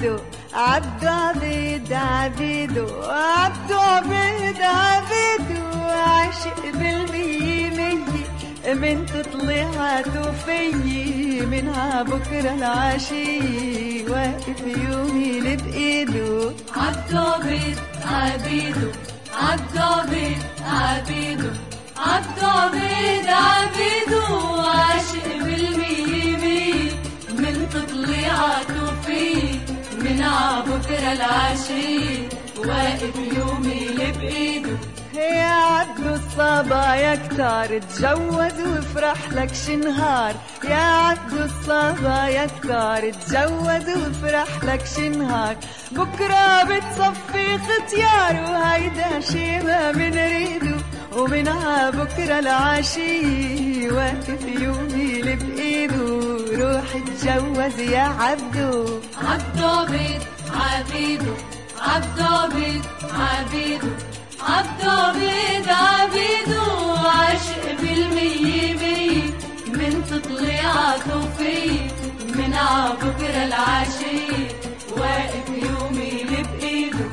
عبدو عبدو عبيد عبيدو عبدو عبيد عبيدو عاشق بالمية مية من تطلعاته فيي منها بكرة العشية واقف يومي اللي بإيده عبدو عبيد عبيدو عبدو عبيد عبيدو عبدو عبيد عبيدو عاشق بالمية مية من تطلعاته فيه من عبكرة العشية واقف يومي اللي بإيده يا عبدو الصبايا كتار تجوز وافرح لك شنهار يا عبدو الصبايا كتار تجوز وافرح لك شنهار بكرة بتصفي ختيار وهيدا شي ما منريدو ومنها بكرة العشية واقف يومي اللي بإيده روح اتجوز يا عبدو عبدو عبيد عبيدو عبدو عبيد عبيدو عبدو عبيد عبيدو عاشق بالمية مية من تطلعاته فيه من عبكرة العشية واقف يومي اللي بإيده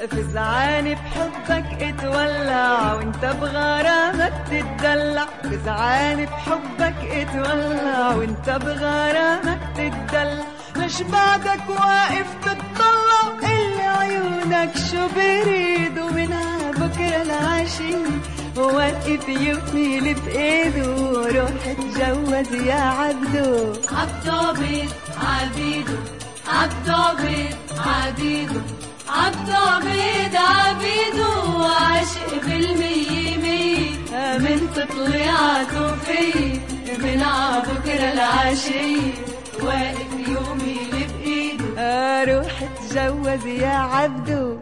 فزعان بحبك اتولع وانت بغرامك تتدلع فزعان بحبك اتولع وانت بغرامك تتدلع مش بعدك واقف تتطلع اللي عيونك شو بريدو منها بكرة العشية واقف يومي اللي بإيده روح اتجوز يا عبدو عبدو عبيد عبيدو عبدو عبيد عبيدو عبدو عبيد عبيدو عاشق بالمية مية من تطلعاته فيه من عبكرة العشية واقف يومي اللي بإيده روح اتجوز يا عبدو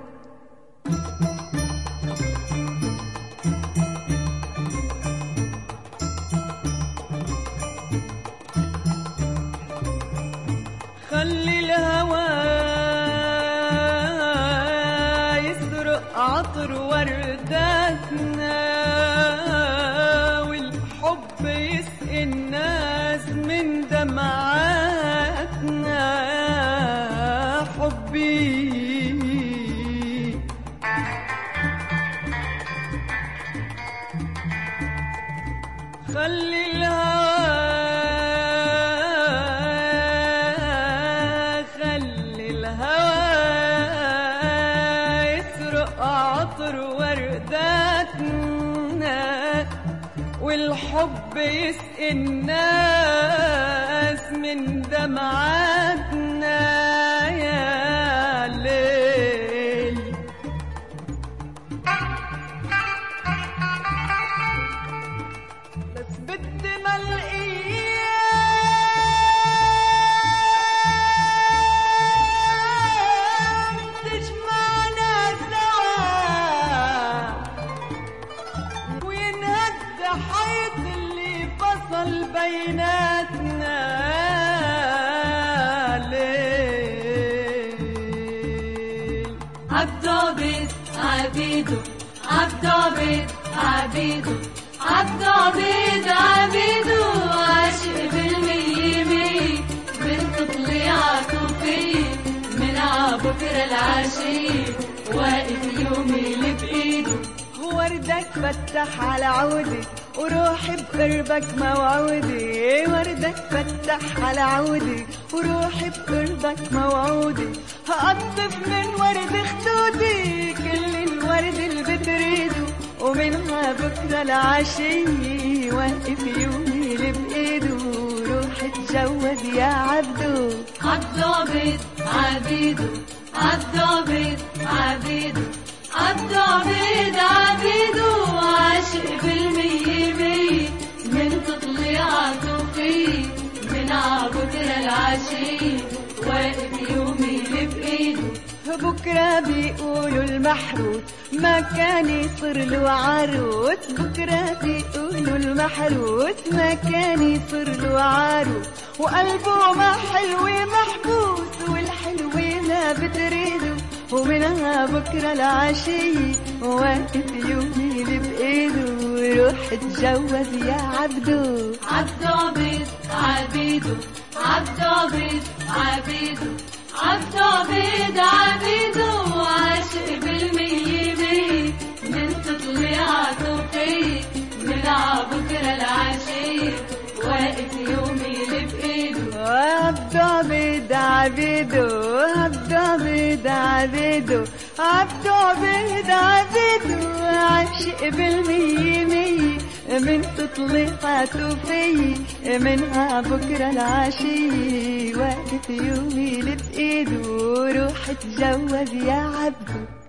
خلي الهوى يسرق عطر ورداتنا والحب يسقي الناس من دمعاتنا حبي خلي والحب يسقي الناس من دمعاتنا يا ليل بس بدي ما الأيام تجمعنا سوا حيط اللي فصل بيناتنا ليل عبدو عبيد عبيدو عبدو عبيد عبيدو عبدو عبيد عبيدو عاشق بالمية مية من تطلعاته فيه من عبكرة العشية واقف يومي اللي بإيده وردك فتح على عودي وروحي بقربك موعودي وردك فتح على عودي وروحي بقربك موعودي هقطف من ورد خدودي كل الورد اللي بتريده ومنها بكرة العشية واقف يومي اللي بإيده روح اتجوز يا عبدو عبدو عبيد عبيدو عبدو عبيد عبيدو عبدو عبيد عبيدو عاشق بالمية مية من تطلعاته فيه من عبكرة العشية واقف يومي اللي بإيده بكرة بيقولوا المحروس ما كان يصير له عروس بكرة بيقولوا المحروس ما كان يصير له عروس وقلبه ما حلو محبوس والحلوة ما بتريده ومنها بكرة العشية واقف يومي اللي بإيده روح اتجوز يا عبدو عبدو عبيد عبيدو عبدو عبيد عبيدو عبد عبيد عبيدو عاشق بالمية مية من تطلعاته فيه من عبكرة العشية واقف يومي بإيده. عبد عبيد عبيدو عبد عبيد عبيدو عبد عبيد عبيدو عاشق بالمية مية من تطلعاته فيه منها بكرة العشية واقف يومي بإيده. روح اتجوز يا عبدو